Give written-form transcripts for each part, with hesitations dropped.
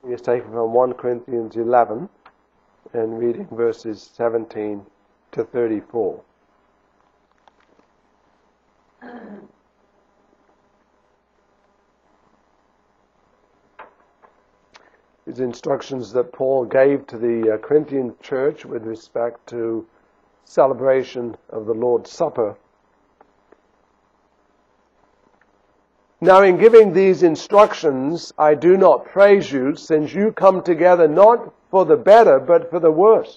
is taken from 1 Corinthians 11 and reading verses 17 to 34. These instructions that Paul gave to the Corinthian church with respect to celebration of the Lord's Supper. Now in giving these instructions, I do not praise you, since you come together not for the better, but for the worse.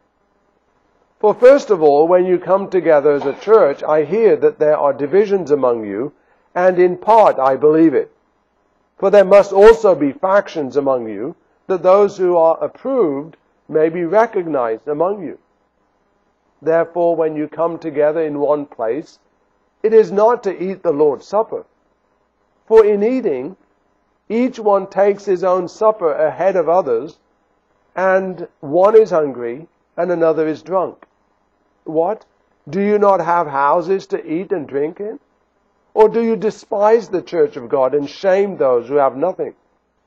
For first of all, when you come together as a church, I hear that there are divisions among you, and in part I believe it. For there must also be factions among you, that those who are approved may be recognized among you. Therefore, when you come together in one place, it is not to eat the Lord's Supper. For in eating, each one takes his own supper ahead of others, and one is hungry and another is drunk. What? Do you not have houses to eat and drink in? Or do you despise the church of God and shame those who have nothing?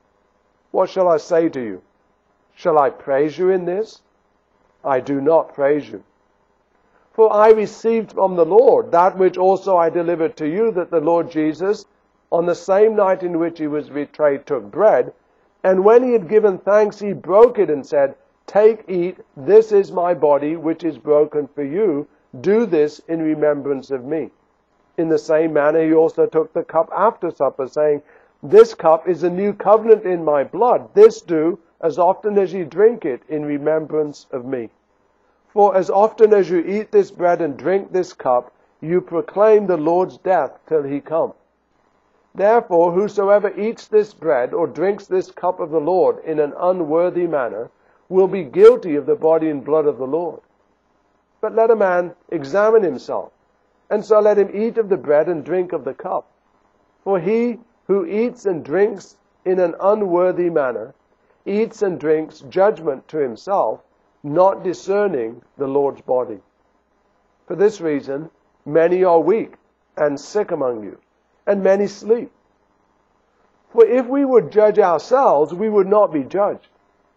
What shall I say to you? Shall I praise you in this? I do not praise you. For I received from the Lord that which also I delivered to you, that the Lord Jesus, on the same night in which he was betrayed, took bread, and when he had given thanks, he broke it and said, Take, eat, this is my body, which is broken for you. Do this in remembrance of me. In the same manner he also took the cup after supper, saying, This cup is a new covenant in my blood. This do, as often as you drink it, in remembrance of me. For as often as you eat this bread and drink this cup, you proclaim the Lord's death till he come. Therefore, whosoever eats this bread or drinks this cup of the Lord in an unworthy manner will be guilty of the body and blood of the Lord. But let a man examine himself, and so let him eat of the bread and drink of the cup. For he who eats and drinks in an unworthy manner eats and drinks judgment to himself, not discerning the Lord's body. For this reason, many are weak and sick among you, and many sleep. For if we would judge ourselves, we would not be judged.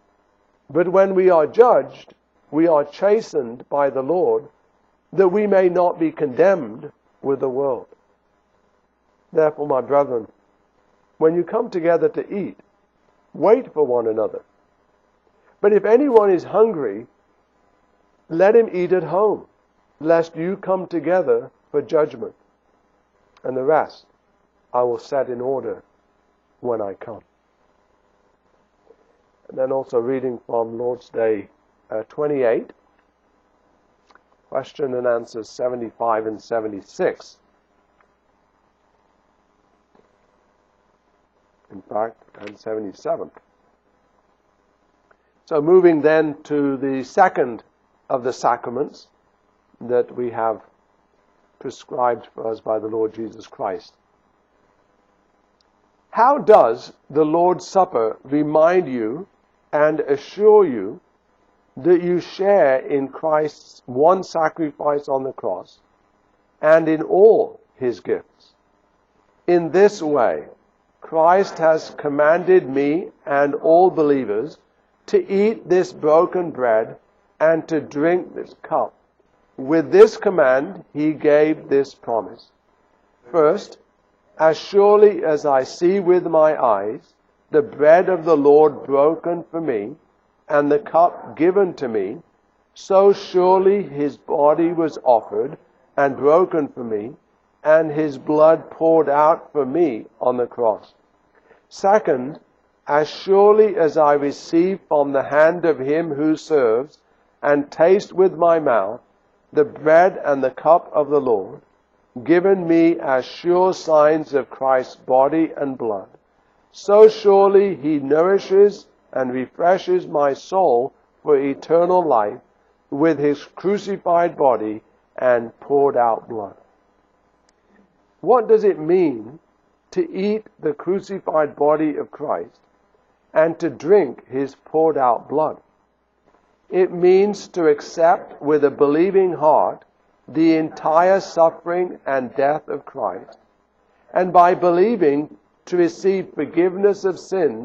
But when we are judged, we are chastened by the Lord, that we may not be condemned with the world. Therefore, my brethren, when you come together to eat, wait for one another. But if anyone is hungry, let him eat at home, lest you come together for judgment. And the rest I will set in order when I come. And then also reading from Lord's Day 28, question and answers 75 and 76. In fact, and 77. So moving then to the second of the sacraments that we have prescribed for us by the Lord Jesus Christ. How does the Lord's Supper remind you and assure you that you share in Christ's one sacrifice on the cross and in all his gifts? In this way, Christ has commanded me and all believers to eat this broken bread and to drink this cup. With this command, he gave this promise. First, as surely as I see with my eyes the bread of the Lord broken for me and the cup given to me, so surely his body was offered and broken for me, and his blood poured out for me on the cross. Second, as surely as I receive from the hand of him who serves and taste with my mouth the bread and the cup of the Lord, given me as sure signs of Christ's body and blood, so surely he nourishes and refreshes my soul for eternal life with his crucified body and poured out blood. What does it mean to eat the crucified body of Christ and to drink his poured out blood? It means to accept with a believing heart the entire suffering and death of Christ, and by believing to receive forgiveness of sins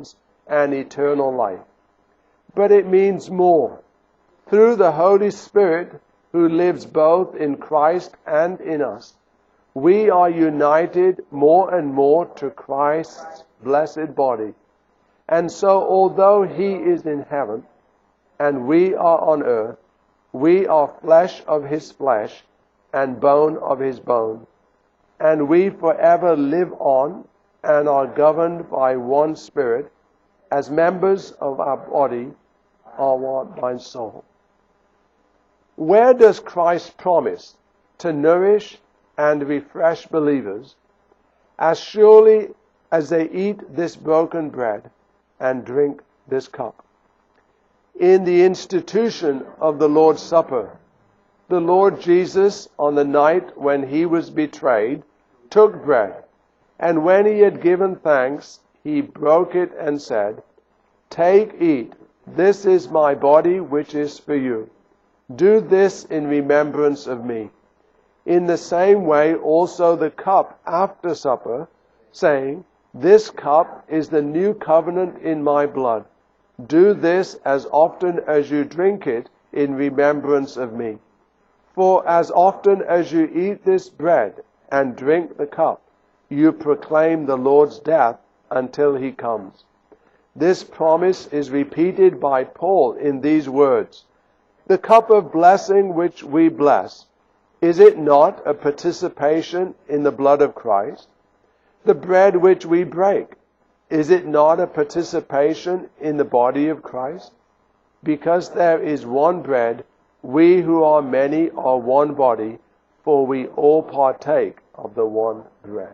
and eternal life. But it means more. Through the Holy Spirit, who lives both in Christ and in us, we are united more and more to Christ's blessed body. And so, although He is in heaven and we are on earth, we are flesh of His flesh and bone of His bone. And we forever live on and are governed by one Spirit, as members of our body are one mind, soul. Where does Christ promise to nourish and refresh believers as surely as they eat this broken bread and drink this cup? In the institution of the Lord's Supper, the Lord Jesus, on the night when He was betrayed, took bread, and when He had given thanks, He broke it and said, "Take, eat, this is my body which is for you. Do this in remembrance of me." In the same way also the cup after supper, saying, "This cup is the new covenant in my blood. Do this as often as you drink it in remembrance of me. For as often as you eat this bread and drink the cup, you proclaim the Lord's death until He comes." This promise is repeated by Paul in these words, "The cup of blessing which we bless, is it not a participation in the blood of Christ? The bread which we break, is it not a participation in the body of Christ? Because there is one bread, we who are many are one body, for we all partake of the one bread."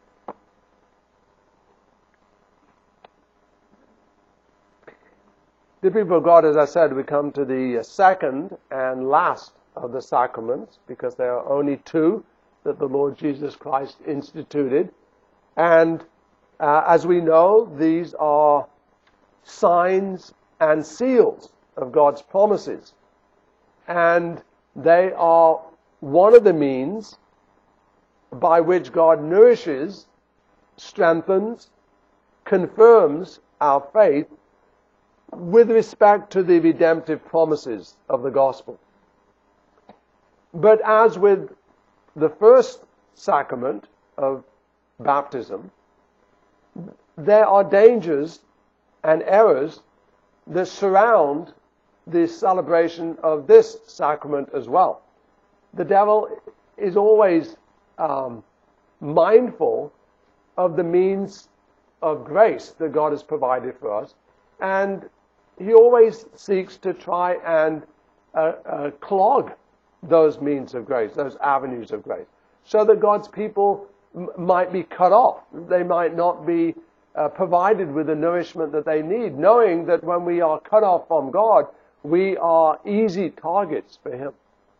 The people of God, as I said, we come to the second and last of the sacraments, because there are only two that the Lord Jesus Christ instituted. And as we know, these are signs and seals of God's promises. And they are one of the means by which God nourishes, strengthens, confirms our faith with respect to the redemptive promises of the gospel. But as with the first sacrament of baptism, there are dangers and errors that surround the celebration of this sacrament as well. The devil is always mindful of the means of grace that God has provided for us, and he always seeks to try and clog those means of grace, those avenues of grace, so that God's people might be cut off. They might not be provided with the nourishment that they need, knowing that when we are cut off from God, we are easy targets for Him.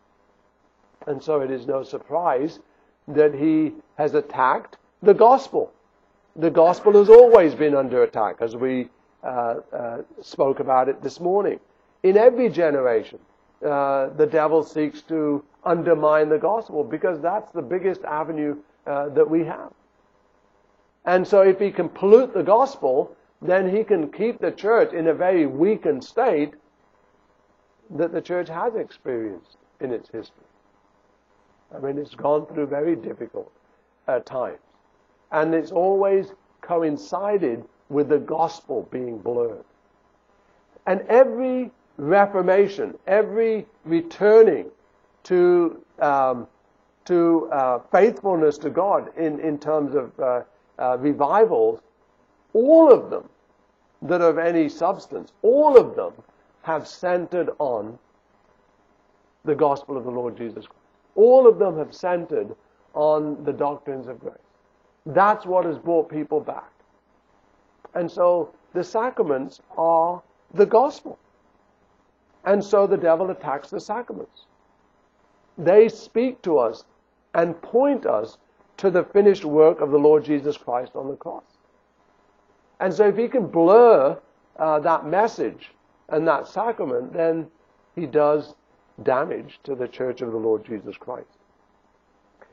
And so it is no surprise that He has attacked the gospel. The gospel has always been under attack, as we spoke about it this morning. In every generation, the devil seeks to undermine the gospel, because that's the biggest avenue that we have. And so if he can pollute the gospel, then he can keep the church in a very weakened state that the church has experienced in its history. I mean, it's gone through very difficult times. And it's always coincided with the gospel being blurred. And every reformation, every returning to faithfulness to God in terms of revivals, all of them that are of any substance, all of them have centered on the gospel of the Lord Jesus Christ. All of them have centered on the doctrines of grace. That's what has brought people back. And so the sacraments are the gospel. And so the devil attacks the sacraments. They speak to us and point us to the finished work of the Lord Jesus Christ on the cross. And so if he can blur that message and that sacrament, then he does damage to the church of the Lord Jesus Christ.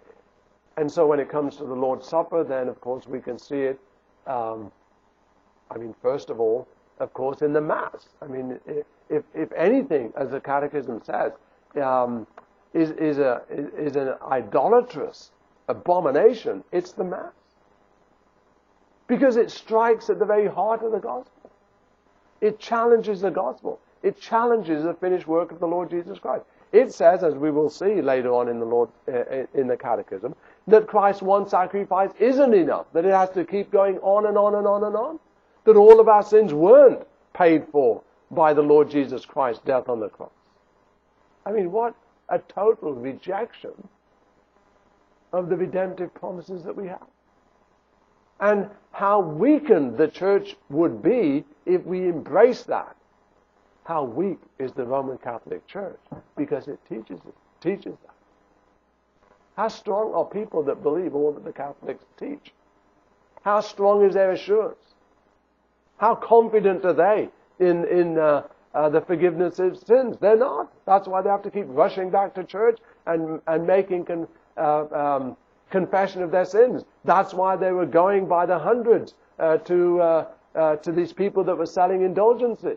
And so when it comes to the Lord's Supper, then of course we can see it I mean, first of all, of course, in the Mass. I mean, if anything, as the Catechism says, is an idolatrous abomination, it's the Mass. Because it strikes at the very heart of the gospel. It challenges the gospel. It challenges the finished work of the Lord Jesus Christ. It says, as we will see later on in the Catechism, that Christ's one sacrifice isn't enough, that it has to keep going on and on and on and on, that all of our sins weren't paid for by the Lord Jesus Christ's death on the cross. I mean, what a total rejection of the redemptive promises that we have. And how weakened the church would be if we embrace that. How weak is the Roman Catholic Church, because it teaches that. How strong are people that believe all that the Catholics teach? How strong is their assurance? How confident are they in the forgiveness of sins? They're not. That's why they have to keep rushing back to church and making confession of their sins. That's why they were going by the hundreds to these people that were selling indulgences.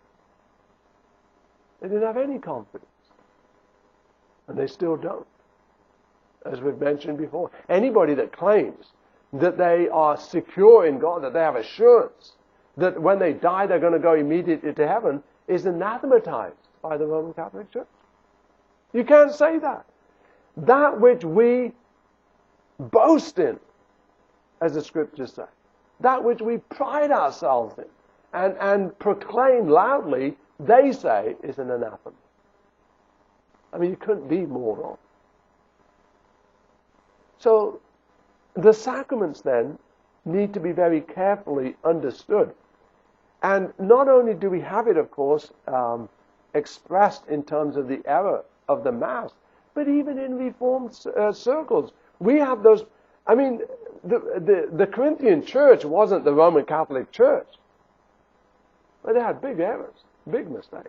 They didn't have any confidence. And they still don't. As we've mentioned before, anybody that claims that they are secure in God, that they have assurance that when they die they're going to go immediately to heaven, is anathematized by the Roman Catholic Church. You can't say that. That which we boast in, as the Scriptures say, that which we pride ourselves in and proclaim loudly, they say is an anathema. I mean, you couldn't be more wrong. So, the sacraments then need to be very carefully understood. And not only do we have it, of course, expressed in terms of the error of the Mass, but even in Reformed circles, we have those. I mean, the Corinthian church wasn't the Roman Catholic Church, but they had big errors, big mistakes.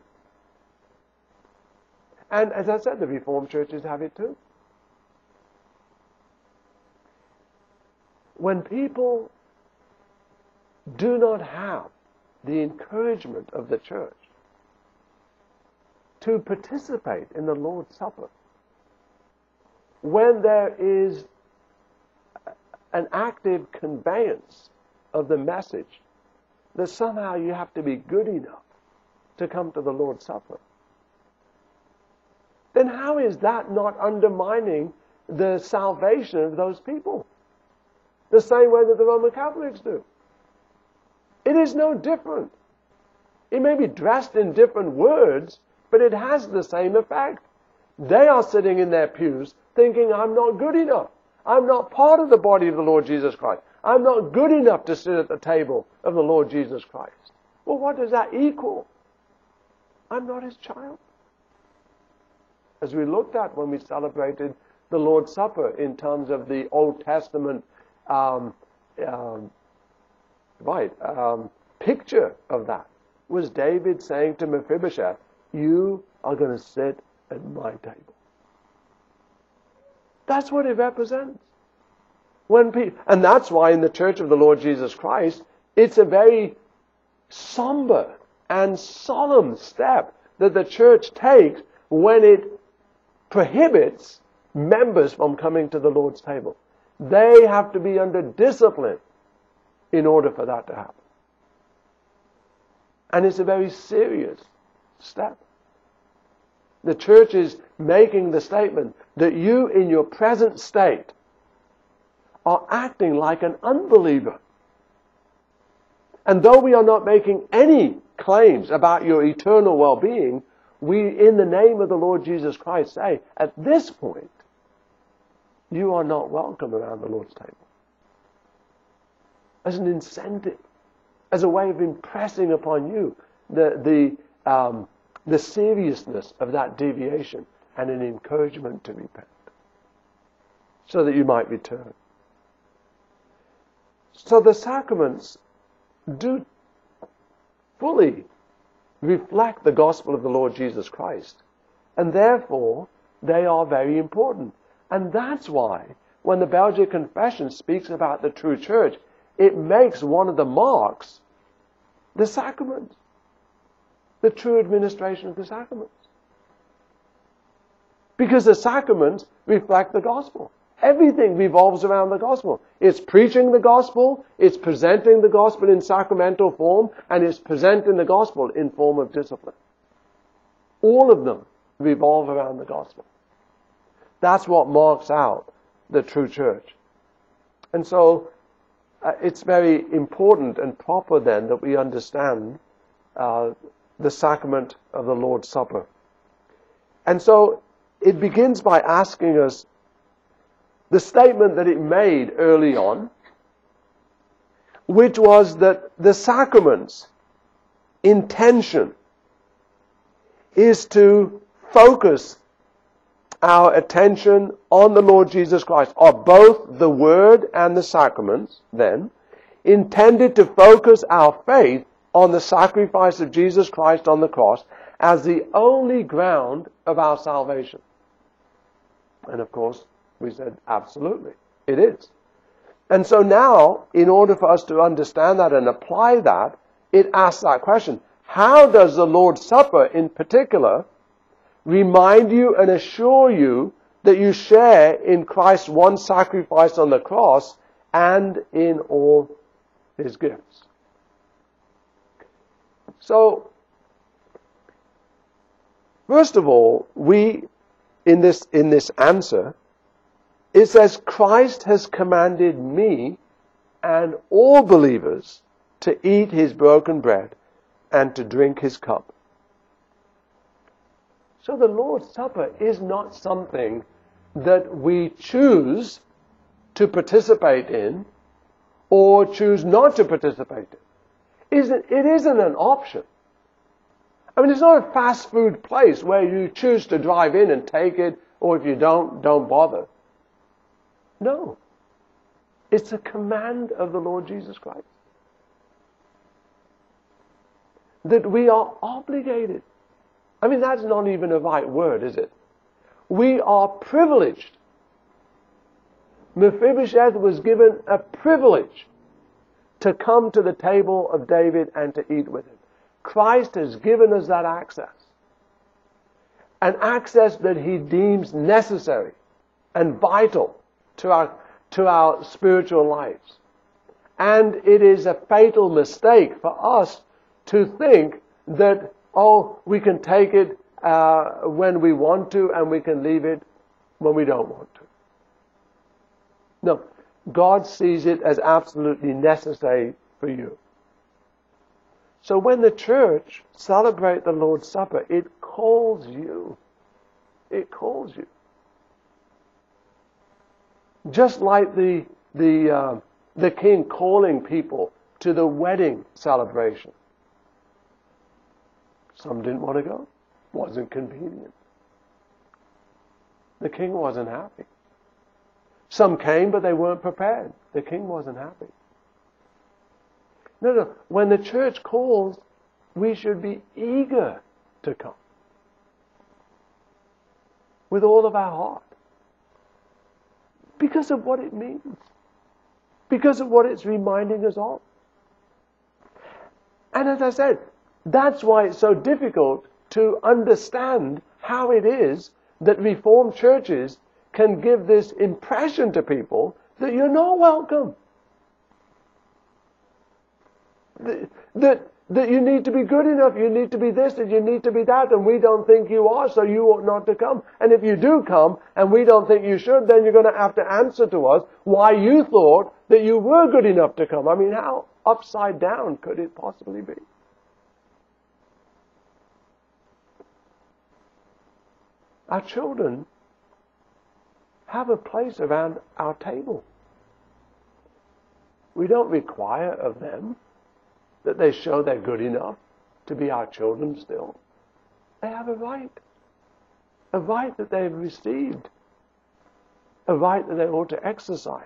And as I said, the Reformed churches have it too. When people do not have the encouragement of the church to participate in the Lord's Supper, when there is an active conveyance of the message that somehow you have to be good enough to come to the Lord's Supper, then how is that not undermining the salvation of those people? The same way that the Roman Catholics do. It is no different. It may be dressed in different words, but it has the same effect. They are sitting in their pews thinking, I'm not good enough. I'm not part of the body of the Lord Jesus Christ. I'm not good enough to sit at the table of the Lord Jesus Christ. Well, what does that equal? I'm not his child. As we looked at when we celebrated the Lord's Supper in terms of the Old Testament picture of that, was David saying to Mephibosheth, you are going to sit at my table. That's what it represents. And that's why in the Church of the Lord Jesus Christ, it's a very somber and solemn step that the church takes when it prohibits members from coming to the Lord's table. They have to be under discipline in order for that to happen. And it's a very serious step. The church is making the statement that you, in your present state, are acting like an unbeliever. And though we are not making any claims about your eternal well-being, we, in the name of the Lord Jesus Christ, say, at this point, you are not welcome around the Lord's table. As an incentive, as a way of impressing upon you the seriousness of that deviation and an encouragement to repent, so that you might return. So the sacraments do fully reflect the gospel of the Lord Jesus Christ, and therefore they are very important. And that's why when the Belgic Confession speaks about the true church, it makes one of the marks the sacraments, the true administration of the sacraments. Because the sacraments reflect the gospel. Everything revolves around the gospel. It's preaching the gospel, it's presenting the gospel in sacramental form, and it's presenting the gospel in form of discipline. All of them revolve around the gospel. That's what marks out the true church. And so, it's very important and proper then that we understand the sacrament of the Lord's Supper. And so, it begins by asking us the statement that it made early on, which was that the sacrament's intention is to focus our attention on the Lord Jesus Christ, or both the Word and the sacraments, then, intended to focus our faith on the sacrifice of Jesus Christ on the cross as the only ground of our salvation. And of course, we said, absolutely, it is. And so now, in order for us to understand that and apply that, it asks that question. How does the Lord's Supper, in particular, remind you and assure you that you share in Christ's one sacrifice on the cross and in all His gifts? So, first of all, in this answer, it says, Christ has commanded me and all believers to eat His broken bread and to drink His cup. So the Lord's Supper is not something that we choose to participate in or choose not to participate in. It isn't an option. I mean, it's not a fast food place where you choose to drive in and take it, or if you don't bother. No. It's a command of the Lord Jesus Christ. That we are obligated. I mean, that's not even a right word, is it? We are privileged. Mephibosheth was given a privilege to come to the table of David and to eat with him. Christ has given us that access. An access that He deems necessary and vital to our spiritual lives. And it is a fatal mistake for us to think that, we can take it when we want to and we can leave it when we don't want to. No, God sees it as absolutely necessary for you. So when the church celebrates the Lord's Supper, it calls you. It calls you. Just like the king calling people to the wedding celebration. Some didn't want to go. Wasn't convenient. The king wasn't happy. Some came, but they weren't prepared. The king wasn't happy. No. When the church calls, we should be eager to come. With all of our heart. Because of what it means. Because of what it's reminding us of. And as I said, that's why it's so difficult to understand how it is that Reformed churches can give this impression to people that you're not welcome. That you need to be good enough, you need to be this, and you need to be that, and we don't think you are, so you ought not to come. And if you do come, and we don't think you should, then you're going to have to answer to us why you thought that you were good enough to come. I mean, how upside down could it possibly be? Our children have a place around our table. We don't require of them that they show they're good enough to be our children still. They have a right that they've received, a right that they ought to exercise.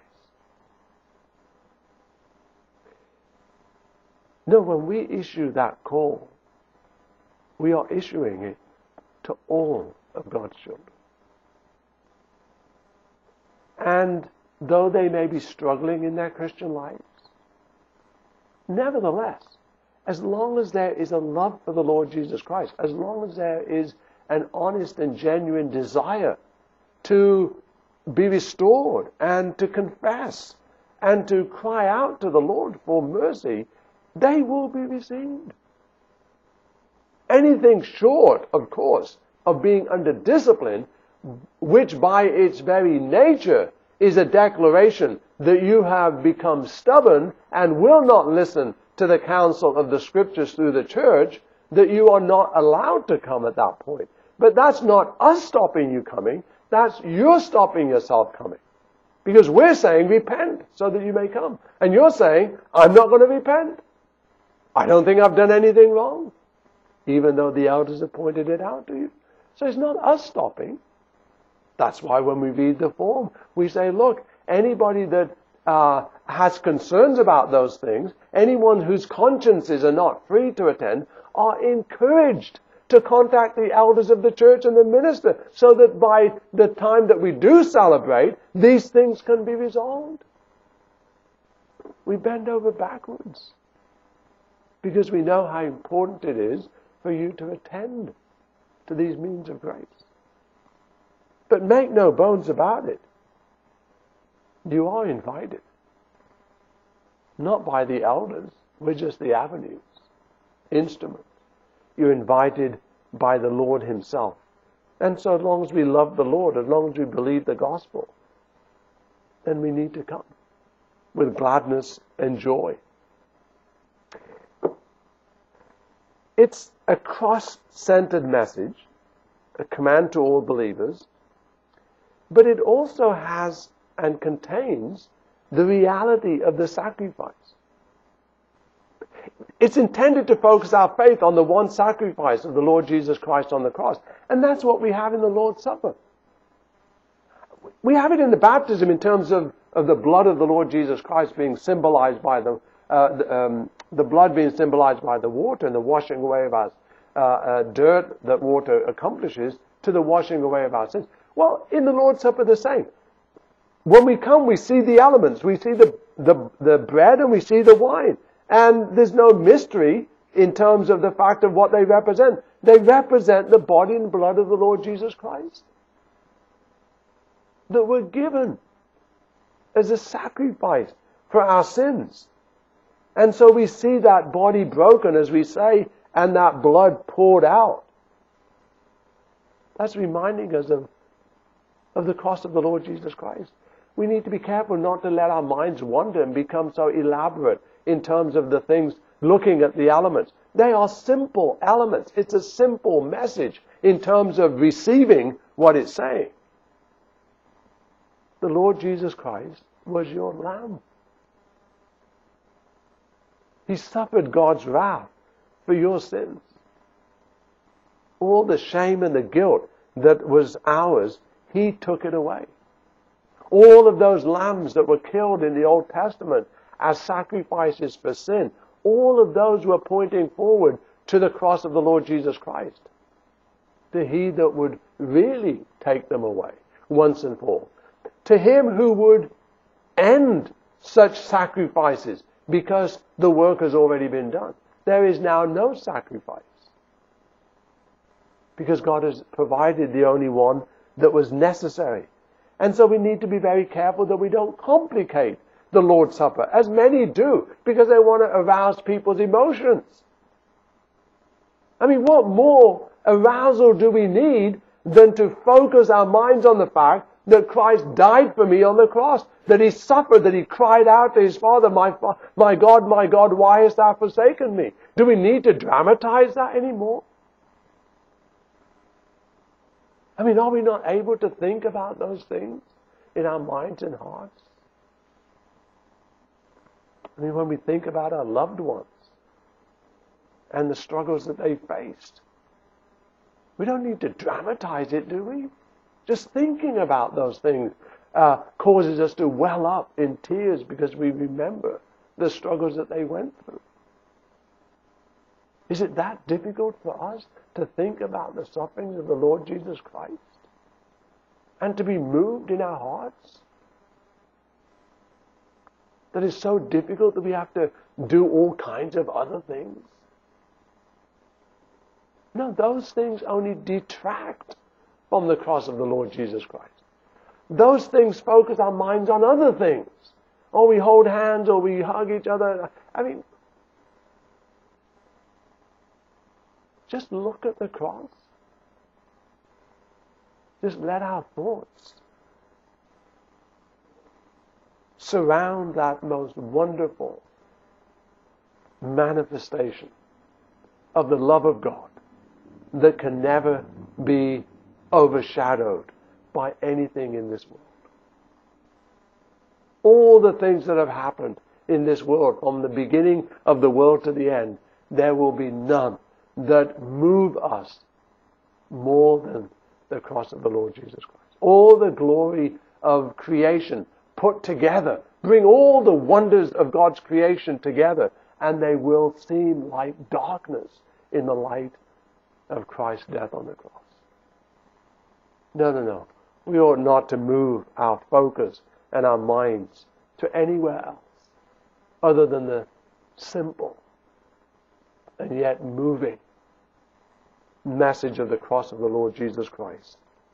No, when we issue that call, we are issuing it to all of God's children. And though they may be struggling in their Christian lives, nevertheless, as long as there is a love for the Lord Jesus Christ, as long as there is an honest and genuine desire to be restored and to confess and to cry out to the Lord for mercy, they will be received. Anything short, of course, of being under discipline, which by its very nature is a declaration that you have become stubborn and will not listen to the counsel of the Scriptures through the church, that you are not allowed to come at that point. But that's not us stopping you coming, that's you stopping yourself coming. Because we're saying repent so that you may come. And you're saying, I'm not going to repent. I don't think I've done anything wrong, even though the elders have pointed it out to you. So it's not us stopping. That's why when we read the form, we say, look, anybody that has concerns about those things, anyone whose consciences are not free to attend, are encouraged to contact the elders of the church and the minister, so that by the time that we do celebrate, these things can be resolved. We bend over backwards because we know how important it is for you to attend to these means of grace. But make no bones about it. You are invited. Not by the elders. We're just the avenues, instruments. You're invited by the Lord Himself. And so as long as we love the Lord, as long as we believe the gospel, then we need to come with gladness and joy. It's a cross-centered message, a command to all believers, but it also has and contains the reality of the sacrifice. It's intended to focus our faith on the one sacrifice of the Lord Jesus Christ on the cross. And that's what we have in the Lord's Supper. We have it in the baptism in terms of the blood of the Lord Jesus Christ being symbolized by the blood being symbolized by the water and the washing away of our dirt that water accomplishes to the washing away of our sins. Well, in the Lord's Supper, the same. When we come, we see the elements. We see the bread and we see the wine. And there's no mystery in terms of the fact of what they represent. They represent the body and blood of the Lord Jesus Christ that were given as a sacrifice for our sins. And so we see that body broken, as we say, and that blood poured out. That's reminding us of the cross of the Lord Jesus Christ. We need to be careful not to let our minds wander and become so elaborate in terms of the things, looking at the elements. They are simple elements. It's a simple message in terms of receiving what it's saying. The Lord Jesus Christ was your lamb. He suffered God's wrath for your sins. All the shame and the guilt that was ours, He took it away. All of those lambs that were killed in the Old Testament as sacrifices for sin, all of those were pointing forward to the cross of the Lord Jesus Christ, to He that would really take them away once and for all, to Him who would end such sacrifices because the work has already been done. There is now no sacrifice because God has provided the only one that was necessary. And so we need to be very careful that we don't complicate the Lord's Supper, as many do, because they want to arouse people's emotions. I mean, what more arousal do we need than to focus our minds on the fact that Christ died for me on the cross, that He suffered, that He cried out to His Father, my God, why hast thou forsaken me? Do we need to dramatize that anymore? I mean, are we not able to think about those things in our minds and hearts? I mean, when we think about our loved ones and the struggles that they faced, we don't need to dramatize it, do we? Just thinking about those things causes us to well up in tears because we remember the struggles that they went through. Is it that difficult for us to think about the sufferings of the Lord Jesus Christ and to be moved in our hearts? that is so difficult that we have to do all kinds of other things? No, those things only detract from the cross of the Lord Jesus Christ. Those things focus our minds on other things. Or we hold hands, or we hug each other. I mean, just look at the cross. Just let our thoughts surround that most wonderful manifestation of the love of God that can never be overshadowed by anything in this world. All the things that have happened in this world, from the beginning of the world to the end, there will be none that move us more than the cross of the Lord Jesus Christ. All the glory of creation put together, bring all the wonders of God's creation together, and they will seem like darkness in the light of Christ's death on the cross. No. We ought not to move our focus and our minds to anywhere else other than the simple and yet moving message of the cross of the Lord Jesus Christ.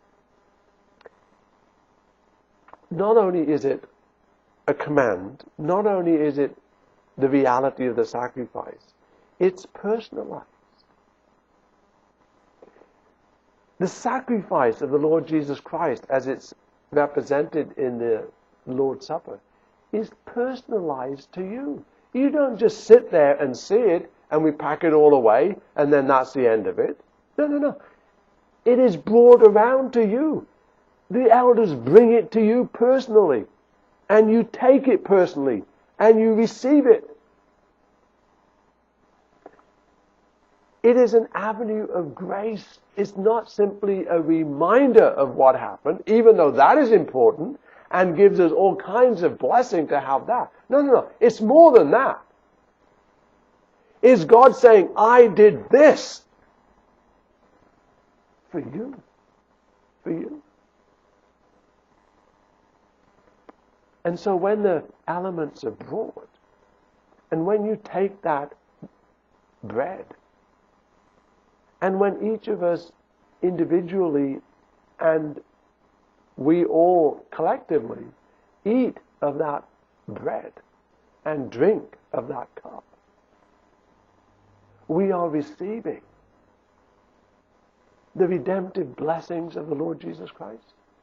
Not only is it a command, not only is it the reality of the sacrifice, it's personalized. The sacrifice of the Lord Jesus Christ, as it's represented in the Lord's Supper, is personalized to you. You don't just sit there and see it and we pack it all away and then that's the end of it. No. It is brought around to you. The elders bring it to you personally, and you take it personally and you receive it. It is an avenue of grace. It's not simply a reminder of what happened, even though that is important and gives us all kinds of blessing to have that. No. It's more than that. It's God saying, I did this for you. For you. And so when the elements are brought, and when you take that bread, and when each of us individually and we all collectively eat of that bread and drink of that cup, we are receiving the redemptive blessings of the Lord Jesus Christ.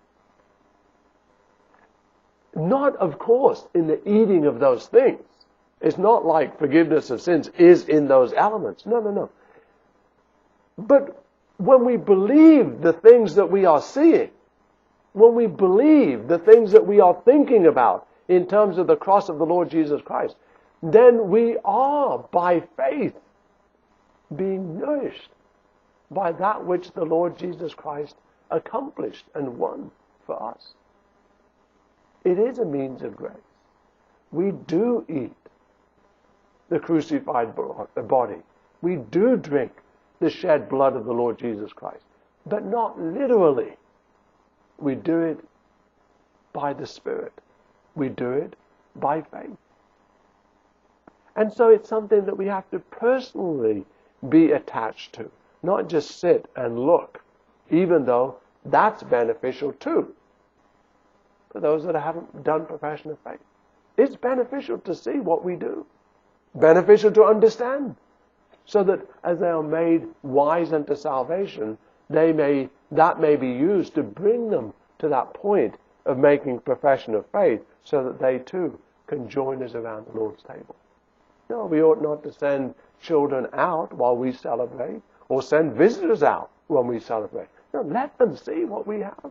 Not, of course, in the eating of those things. It's not like forgiveness of sins is in those elements. No. But when we believe the things that we are seeing, when we believe the things that we are thinking about in terms of the cross of the Lord Jesus Christ, then we are, by faith, being nourished by that which the Lord Jesus Christ accomplished and won for us. It is a means of grace. We do eat the crucified body. We do drink the shed blood of the Lord Jesus Christ. But not literally. We do it by the Spirit. We do it by faith. And so it's something that we have to personally be attached to. Not just sit and look, even though that's beneficial too. For those that haven't done profession of faith, it's beneficial to see what we do. Beneficial to understand. So that as they are made wise unto salvation, that may be used to bring them to that point of making profession of faith, so that they too can join us around the Lord's table. No, we ought not to send children out while we celebrate, or send visitors out when we celebrate. No, let them see what we have,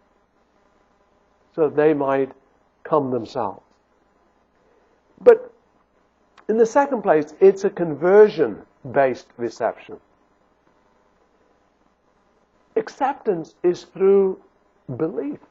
so they might come themselves. But in the second place, it's a conversion-based reception. Acceptance is through belief.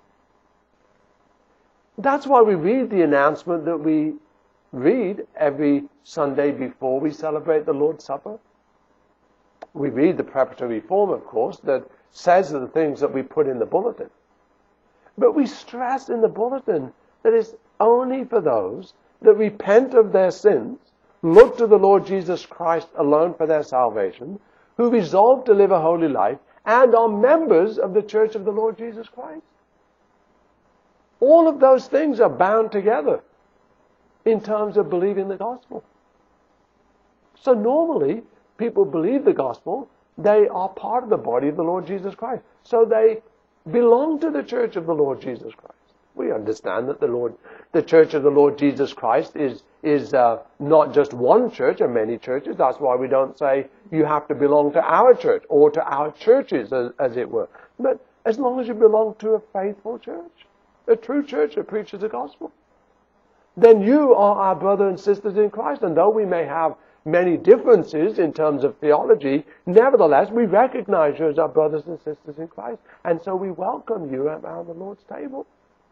That's why we read the announcement that we read every Sunday before we celebrate the Lord's Supper. We read the preparatory form, of course, that says the things that we put in the bulletin. But we stress in the bulletin that it's only for those that repent of their sins, look to the Lord Jesus Christ alone for their salvation, who resolve to live a holy life, and are members of the church of the Lord Jesus Christ. All of those things are bound together in terms of believing the gospel. So normally, people believe the gospel, they are part of the body of the Lord Jesus Christ. So they belong to the church of the Lord Jesus Christ. We understand that the church of the Lord Jesus Christ is not just one church or many churches. That's why we don't say you have to belong to our church or to our churches, as it were. But as long as you belong to a faithful church, a true church that preaches the gospel, then you are our brothers and sisters in Christ. And though we may have many differences in terms of theology, nevertheless, we recognize you as our brothers and sisters in Christ. And so we welcome you around the Lord's table.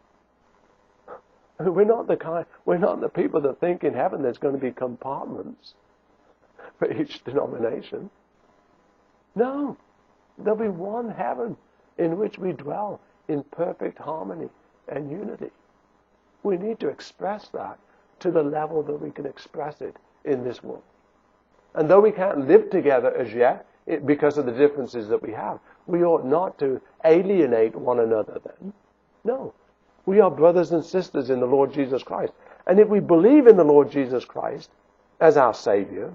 We're not the people that think in heaven there's going to be compartments for each denomination. No, there'll be one heaven in which we dwell in perfect harmony and unity. We need to express that to the level that we can express it in this world. And though we can't live together as yet, because of the differences that we have, we ought not to alienate one another then. No. We are brothers and sisters in the Lord Jesus Christ. And if we believe in the Lord Jesus Christ as our Savior,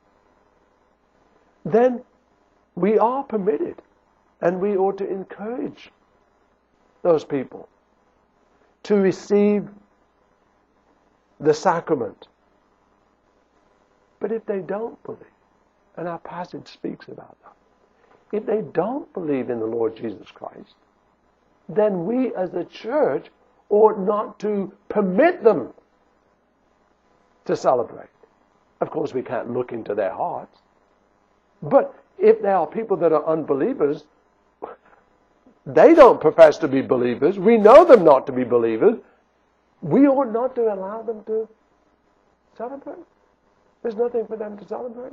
then we are permitted and we ought to encourage those people to receive the sacrament. But if they don't believe, and our passage speaks about that, if they don't believe in the Lord Jesus Christ, then we as a church ought not to permit them to celebrate. Of course, we can't look into their hearts. But if there are people that are unbelievers, they don't profess to be believers. We know them not to be believers. We ought not to allow them to celebrate. There's nothing for them to celebrate.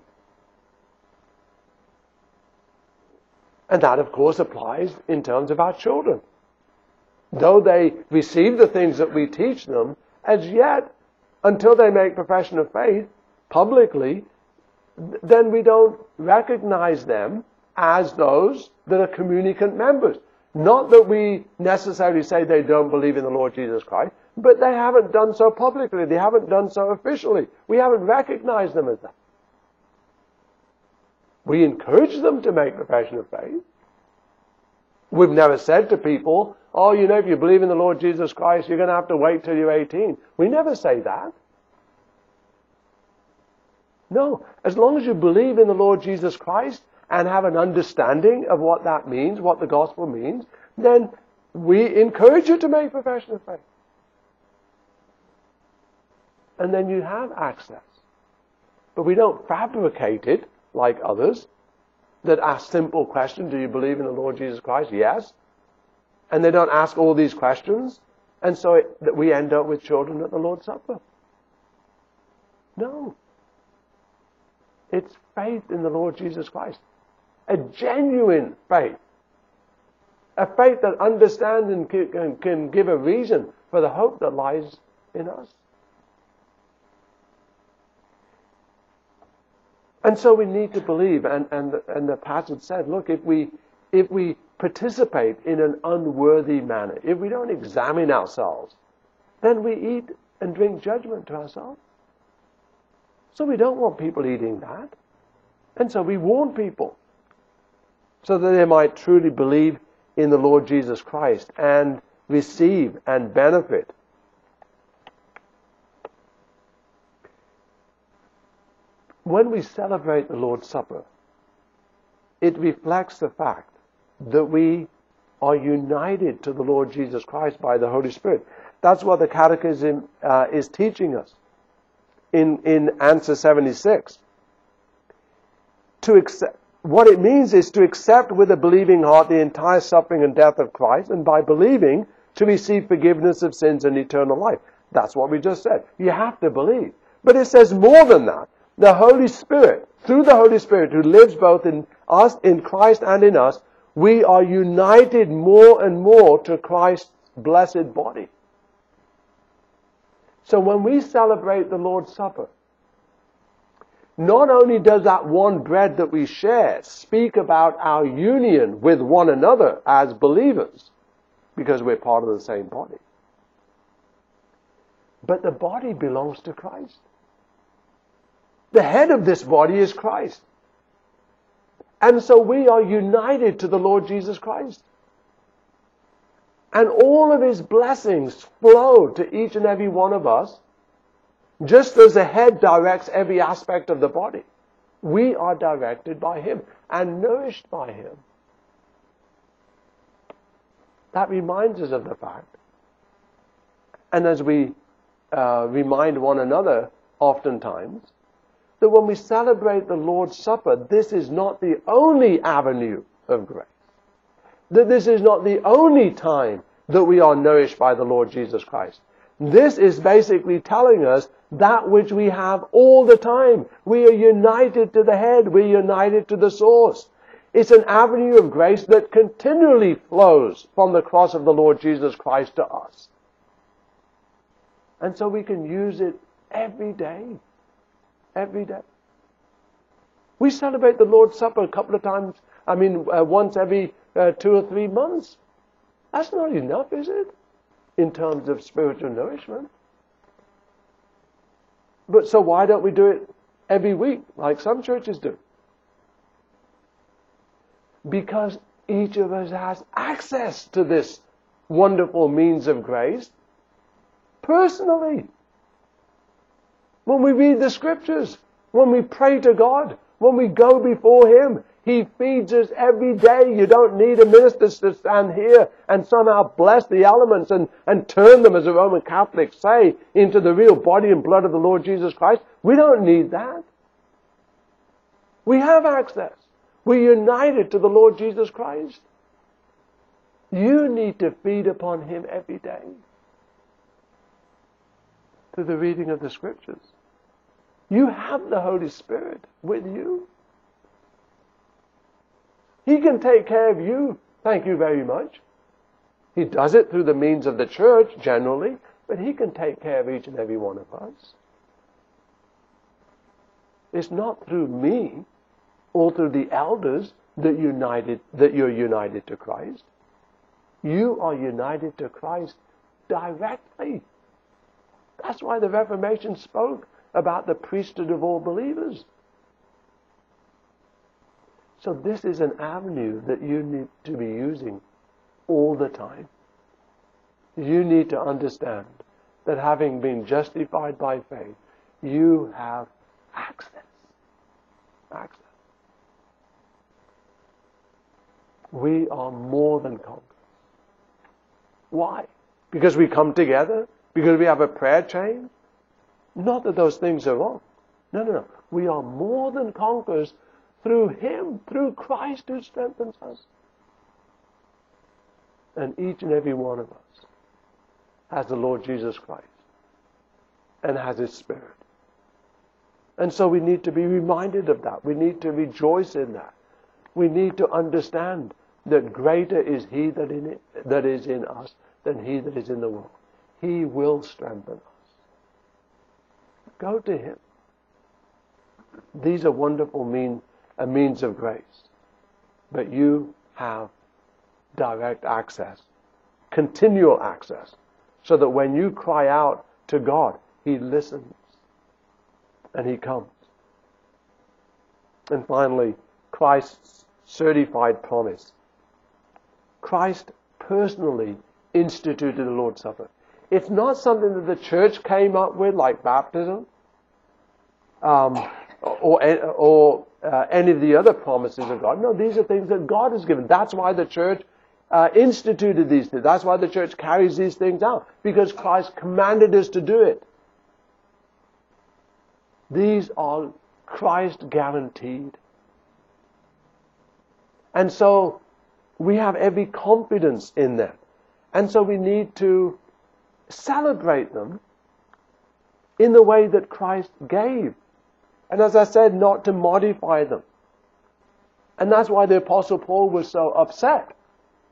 And that, of course, applies in terms of our children. Though they receive the things that we teach them, as yet, until they make profession of faith publicly, then we don't recognize them as those that are communicant members. Not that we necessarily say they don't believe in the Lord Jesus Christ, but they haven't done so publicly. They haven't done so officially. We haven't recognized them as that. We encourage them to make profession of faith. We've never said to people, oh, if you believe in the Lord Jesus Christ, you're going to have to wait till you're 18. We never say that. No, as long as you believe in the Lord Jesus Christ and have an understanding of what that means, what the gospel means, then we encourage you to make profession of faith. And then you have access. But we don't fabricate it like others that ask simple questions. Do you believe in the Lord Jesus Christ? Yes. And they don't ask all these questions. And so that we end up with children at the Lord's Supper. No. It's faith in the Lord Jesus Christ. A genuine faith. A faith that understands and can give a reason for the hope that lies in us. And so we need to believe, and the passage said, look, if we participate in an unworthy manner, if we don't examine ourselves, then we eat and drink judgment to ourselves. So we don't want people eating that. And so we warn people so that they might truly believe in the Lord Jesus Christ and receive and benefit. When we celebrate the Lord's Supper, it reflects the fact that we are united to the Lord Jesus Christ by the Holy Spirit. That's what the Catechism is teaching us in answer 76. What it means is to accept with a believing heart the entire suffering and death of Christ, and by believing, to receive forgiveness of sins and eternal life. That's what we just said. You have to believe. But it says more than that. The Holy Spirit, through the Holy Spirit who lives both in us, in Christ and in us, we are united more and more to Christ's blessed body. So when we celebrate the Lord's Supper, not only does that one bread that we share speak about our union with one another as believers, because we're part of the same body, but the body belongs to Christ. The head of this body is Christ. And so we are united to the Lord Jesus Christ. And all of His blessings flow to each and every one of us, just as the head directs every aspect of the body. We are directed by Him and nourished by Him. That reminds us of the fact. And as we remind one another oftentimes, that when we celebrate the Lord's Supper, this is not the only avenue of grace. That this is not the only time that we are nourished by the Lord Jesus Christ. This is basically telling us that which we have all the time. We are united to the head. We're united to the source. It's an avenue of grace that continually flows from the cross of the Lord Jesus Christ to us. And so we can use it every day. Every day. We celebrate the Lord's Supper a couple of times, once every 2 or 3 months. That's not enough, is it? In terms of spiritual nourishment. But so why don't we do it every week, like some churches do? Because each of us has access to this wonderful means of grace personally. When we read the Scriptures, when we pray to God, when we go before Him, He feeds us every day. You don't need a minister to stand here and somehow bless the elements and turn them, as the Roman Catholics say, into the real body and blood of the Lord Jesus Christ. We don't need that. We have access. We're united to the Lord Jesus Christ. You need to feed upon Him every day through the reading of the Scriptures. You have the Holy Spirit with you. He can take care of you. Thank you very much. He does it through the means of the church, generally, but He can take care of each and every one of us. It's not through me or through the elders that you're united to Christ. You are united to Christ directly. That's why the Reformation spoke about the priesthood of all believers. So this is an avenue that you need to be using all the time. You need to understand that having been justified by faith, you have access. Access. We are more than conquerors. Why? Because we come together? Because we have a prayer chain? Not that those things are wrong. No. We are more than conquerors through Him, through Christ who strengthens us. And each and every one of us has the Lord Jesus Christ and has His Spirit. And so we need to be reminded of that. We need to rejoice in that. We need to understand that greater is He that is in us than he that is in the world. He will strengthen us. Go to Him. These are wonderful means of grace. But you have direct access, continual access, so that when you cry out to God, He listens and He comes. And finally, Christ's certified promise. Christ personally instituted the Lord's Supper. It's not something that the church came up with, like baptism, or any of the other promises of God. No, these are things that God has given. That's why the church instituted these things. That's why the church carries these things out, because Christ commanded us to do it. These are Christ guaranteed. And so we have every confidence in them. And so we need to celebrate them in the way that Christ gave. And as I said, not to modify them. And that's why the Apostle Paul was so upset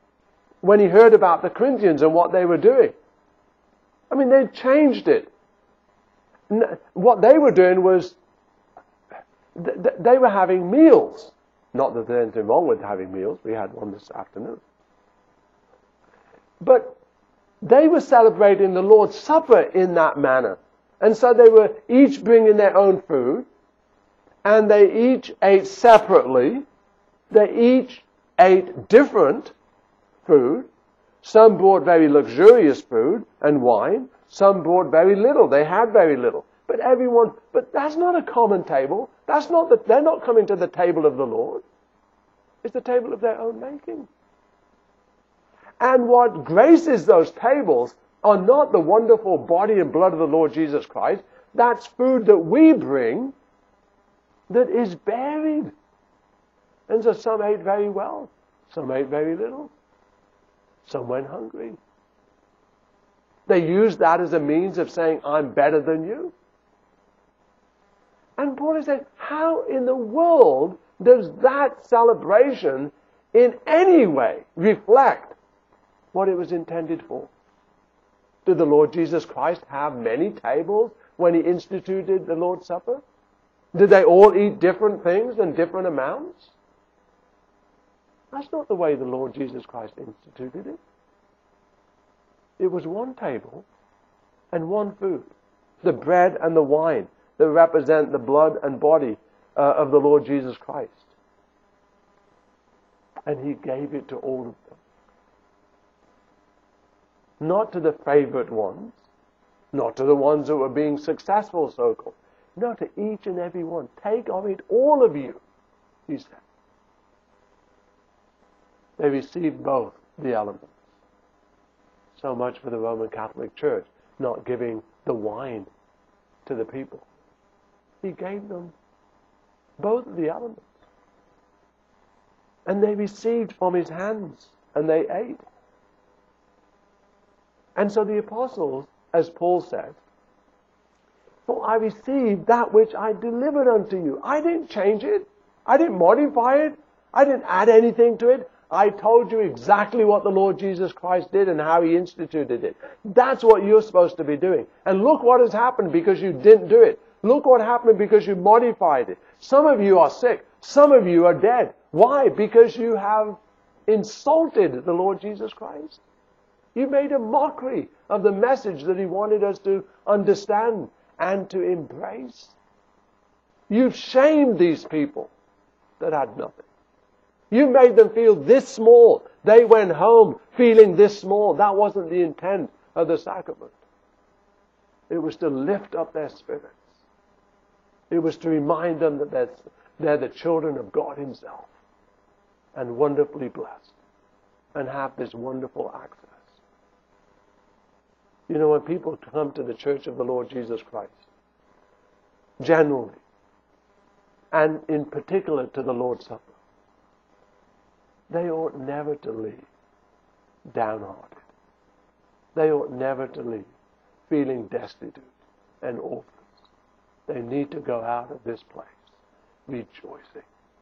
when he heard about the Corinthians and what they were doing. I mean, they changed it What they were doing was, they were having meals. Not that there's anything wrong with having meals. We had one this afternoon. But they were celebrating the Lord's Supper in that manner. And so they were each bringing their own food, and they each ate separately. They each ate different food. Some brought very luxurious food and wine. Some brought very little. They had very little. But that's not a common table. They're not coming to the table of the Lord. It's the table of their own making. And what graces those tables are not the wonderful body and blood of the Lord Jesus Christ. That's food that we bring that is buried. And so some ate very well. Some ate very little. Some went hungry. They used that as a means of saying, I'm better than you. And Paul is saying, how in the world does that celebration in any way reflect what it was intended for? Did the Lord Jesus Christ have many tables when he instituted the Lord's Supper? Did they all eat different things and different amounts? That's not the way the Lord Jesus Christ instituted it. It was one table and one food. The bread and the wine that represent the blood and body of the Lord Jesus Christ. And he gave it to all of them. Not to the favorite ones. Not to the ones that were being successful, so-called. No, to each and every one. Take of it, all of you, he said. They received both the elements. So much for the Roman Catholic Church not giving the wine to the people. He gave them both of the elements. And they received from his hands, and they ate. And so the apostles, as Paul said, for I received that which I delivered unto you. I didn't change it. I didn't modify it. I didn't add anything to it. I told you exactly what the Lord Jesus Christ did and how he instituted it. That's what you're supposed to be doing. And look what has happened because you didn't do it. Look what happened because you modified it. Some of you are sick. Some of you are dead. Why? Because you have insulted the Lord Jesus Christ. You made a mockery of the message that he wanted us to understand and to embrace. You've shamed these people that had nothing. You made them feel this small. They went home feeling this small. That wasn't the intent of the sacrament. It was to lift up their spirits. It was to remind them that they're the children of God himself and wonderfully blessed and have this wonderful access. You know, when people come to the Church of the Lord Jesus Christ, generally, and in particular to the Lord's Supper, they ought never to leave downhearted. They ought never to leave feeling destitute and orphans. They need to go out of this place rejoicing,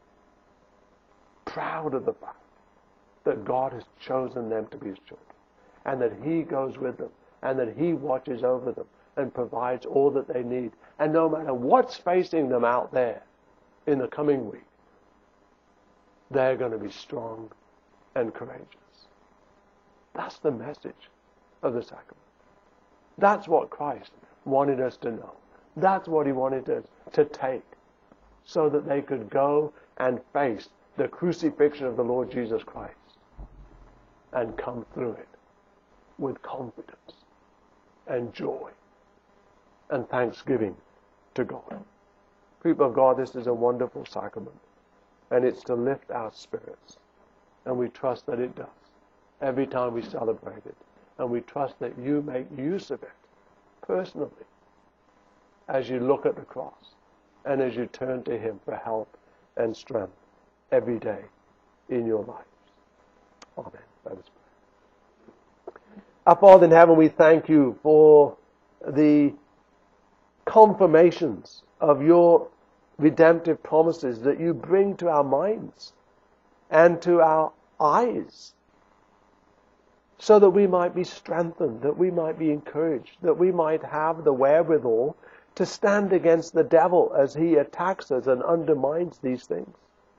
proud of the fact that God has chosen them to be his children, and that he goes with them, and that he watches over them and provides all that they need. And no matter what's facing them out there in the coming week, they're going to be strong and courageous. That's the message of the sacrament. That's what Christ wanted us to know. That's what he wanted us to take, so that they could go and face the crucifixion of the Lord Jesus Christ and come through it with confidence and joy and thanksgiving to God. People of God, this is a wonderful sacrament, and it's to lift our spirits, and we trust that it does every time we celebrate it, and we trust that you make use of it personally as you look at the cross and as you turn to him for help and strength every day in your lives. Amen. Let us pray. Our Father in heaven, we thank you for the confirmations of your redemptive promises that you bring to our minds and to our eyes, so that we might be strengthened, that we might be encouraged, that we might have the wherewithal to stand against the devil as he attacks us and undermines these things.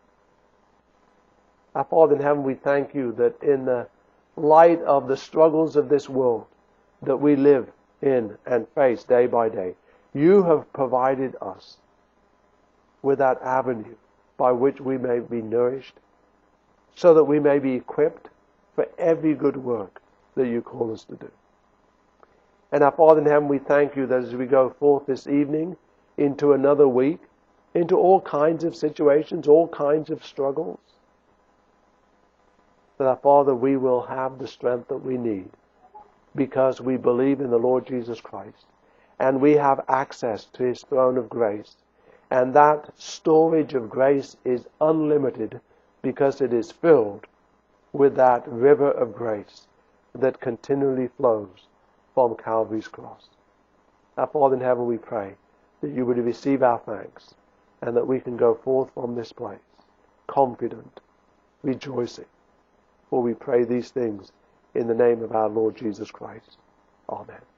Our Father in heaven, we thank you that in the light of the struggles of this world that we live in and face day by day, you have provided us with that avenue by which we may be nourished, so that we may be equipped for every good work that you call us to do. And our Father in heaven, we thank you that as we go forth this evening into another week, into all kinds of situations, all kinds of struggles, that our Father, we will have the strength that we need because we believe in the Lord Jesus Christ and we have access to His throne of grace. And that storage of grace is unlimited because it is filled with that river of grace that continually flows from Calvary's cross. Our Father in heaven, we pray that you would receive our thanks and that we can go forth from this place confident, rejoicing. For we pray these things in the name of our Lord Jesus Christ. Amen.